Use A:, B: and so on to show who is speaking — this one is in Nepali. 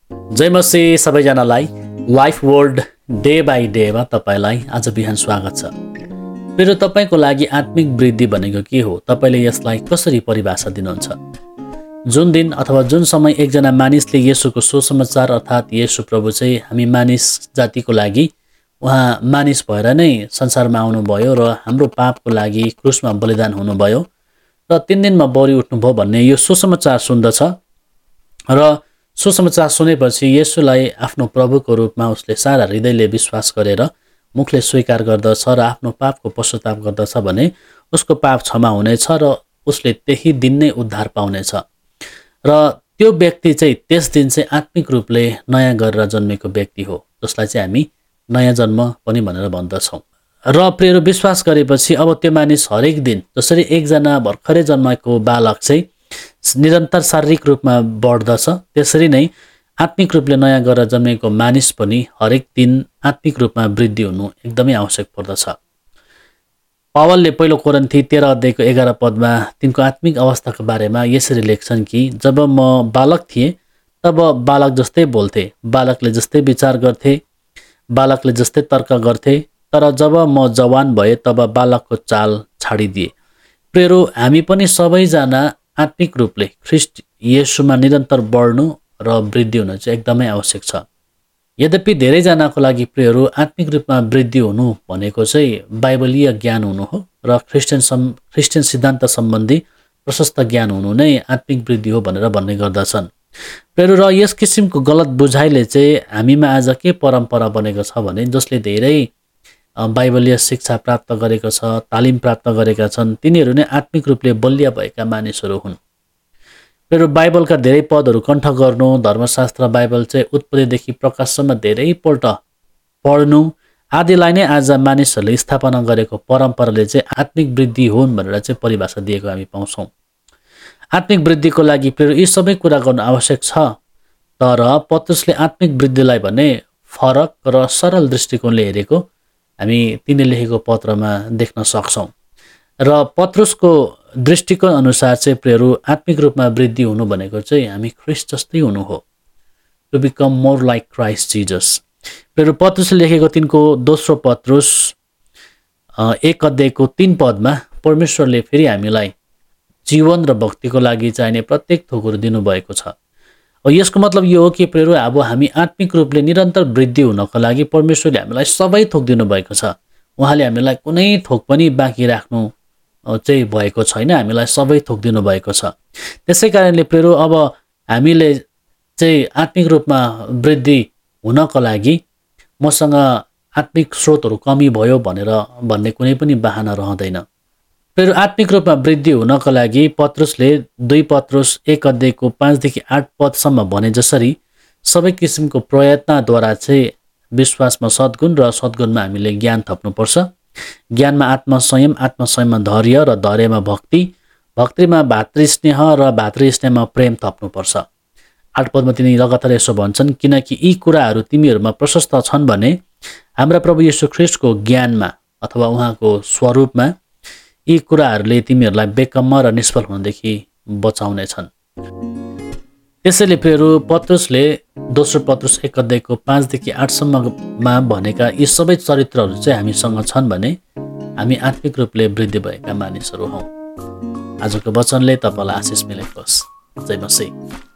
A: जय मसी सबैजनालाई लाइफ वर्ल्ड डे बाई डेमा तपाईँलाई आज बिहान स्वागत छ। मेरो तपाईँको लागि आत्मिक वृद्धि भनेको के हो, तपाईँले यसलाई कसरी परिभाषा दिनुहुन्छ? जुन दिन अथवा जुन समय एकजना मानिसले येशूको सुसमाचार अर्थात् येशू प्रभु चाहिँ हामी मानिस जातिको लागि उहाँ मानिस भएर नै संसारमा आउनुभयो र हाम्रो पापको लागि क्रुसमा बलिदान हुनुभयो र 3 दिनमा बौरी उठ्नुभयो भन्ने यो सुसमाचार सुन्दछ। र सुसमाचार सुनेपछि येशूलाई आफ्नो प्रभुको रूपमा उसले सारा हृदयले विश्वास गरेर मुखले स्वीकार गर्दछ र आफ्नो पापको पश्चाताप गर्दछ भने उसको पाप क्षमा हुनेछ र उसले त्यही दिन नै उद्धार पाउनेछ। र त्यो व्यक्ति चाहिँ त्यस दिन चाहिँ आत्मिक रूपले नयाँ गरेर जन्मेको व्यक्ति हो, जसलाई चाहिँ हामी नयाँ जन्म पनि भनेर भन्दछौँ। र प्रियहरू, विश्वास गरेपछि अब त्यो मानिस हरेक दिन जसरी एकजना भर्खरै जन्मेको बालक चाहिँ निरन्तर शारीरिक रूपमा बढ्दछ, त्यसरी नै आत्मिक रूपले नयाँ गरेर जन्मेको मानिस पनि हरेक दिन आत्मिक रूपमा वृद्धि हुनु एकदमै आवश्यक पर्दछ। पावलले पहिलो कोरिन्थी 13 अध्यायको 11 पदमा तिनको आत्मिक अवस्थाको बारेमा यसरी लेख्छन् कि जब म बालक थिएँ तब बालक जस्तै बोल्थे, बालकले जस्तै विचार गर्थे, बालकले जस्तै तर्क गर्थे, तर जब म जवान भए तब बालकको चाल छाडिदिए। प्रियहरू, हामी पनि सबैजना आत्मिक रूपले ख्रिस्ट येशूमा निरन्तर बढ्नु र वृद्धि हुनु चाहिँ एकदमै आवश्यक छ। यद्यपि धेरैजनाको लागि प्रियहरू आत्मिक रूपमा वृद्धि हुनु भनेको चाहिँ बाइबलीय ज्ञान हुनु हो र क्रिस्चियन सिद्धान्त सम्बन्धी प्रशस्त ज्ञान हुनु नै आत्मिक वृद्धि हो भनेर भन्ने गर्दछन्। प्रियहरू, र यस किसिमको गलत बुझाइले चाहिँ हामीमा आज के परम्परा बनेको छ भने जसले धेरै बाइबलीय शिक्षा प्राप्त गरेको छ, तालिम प्राप्त गरेका छन्, तिनीहरू नै आत्मिक रूपले बलिया भएका मानिसहरू हुन्। प्रियहरू, बाइबलका धेरै पदहरू कण्ठ गर्नु, धर्मशास्त्र बाइबल चाहिँ उत्पत्तिदेखि प्रकाशसम्म धेरैपल्ट पढ्नु आदिलाई नै आज मानिसहरूले स्थापना गरेको परम्पराले चाहिँ आत्मिक वृद्धि हुन् भनेर चाहिँ परिभाषा दिएको हामी पाउँछौँ। आत्मिक वृद्धिको लागि प्रियहरू यी सबै कुरा गर्नु आवश्यक छ, तर पत्रुसले आत्मिक वृद्धिलाई भने फरक र सरल दृष्टिकोणले हेरेको हामी तिनले लेखेको पत्रमा देख्न सक्छौँ। र पत्रुसको दृष्टिकोण अनुसार चाहिँ प्रियहरू आत्मिक रूपमा वृद्धि हुनु भनेको चाहिँ हामी ख्रिस्ट जस्तै हुनु हो, to become more like Christ Jesus. प्रियहरू, पत्रुसले लेखेको तिनको दोस्रो पत्रुस 1 अध्यायको 3 पदमा परमेश्वरले फेरि हामीलाई जीवन र भक्तिको लागि चाहिने प्रत्येक थोकहरू दिनुभएको छ। यसको मतलब यो हो कि प्रियहरू अब हामी आत्मिक रूपले निरन्तर वृद्धि हुनको लागि परमेश्वरले हामीलाई सबै थोक दिनुभएको छ। उहाँले हामीलाई कुनै थोक पनि बाँकी राख्नु चाहिँ भएको छैन, हामीलाई सबै थोक दिनुभएको छ। त्यसै कारणले प्रियहरू अब हामीले चाहिँ आत्मिक रूपमा वृद्धि हुनको लागि मसँग आत्मिक स्रोतहरू कमी भयो भनेर भन्ने कुनै पनि बहाना रहँदैन। प्रियहरू, आत्मिक रूपमा वृद्धि हुनको लागि पत्रुसले 2 पत्रुस 1 अध्यायको 5 देखि 8 पदसम्म भने जसरी सबै किसिमको प्रयत्नद्वारा चाहिँ विश्वासमा सद्गुण र सद्गुणमा हामीले ज्ञान थप्नुपर्छ, ज्ञानमा आत्मसंयम, आत्मसंयममा धैर्य र धैर्यमा भक्ति, भक्तिमा भातृस्नेह र भातृस्नेहमा प्रेम थप्नुपर्छ। 8 पदमा तिनी लगातार यसो भन्छन्, किनकि यी कुराहरू तिमीहरूमा प्रशस्त छन् भने हाम्रा प्रभु येशू ख्रिस्टको ज्ञानमा अथवा उहाँको स्वरूपमा यी कुराहरूले तिमीहरूलाई बेकम्म र निष्फल हुनदेखि बचाउनेछन्। त्यसैले प्रियहरू पत्रुसले दोस्रो पत्रुस 1 अध्यायको 5 देखि 8 सम्ममा भनेका यी सबै चरित्रहरू चाहिँ हामीसँग छन् भने हामी आत्मिक रूपले वृद्धि भएका मानिसहरू हौँ। आजको वचनले तपाईँलाई आशिष मिलेको होस्। जय मसीह।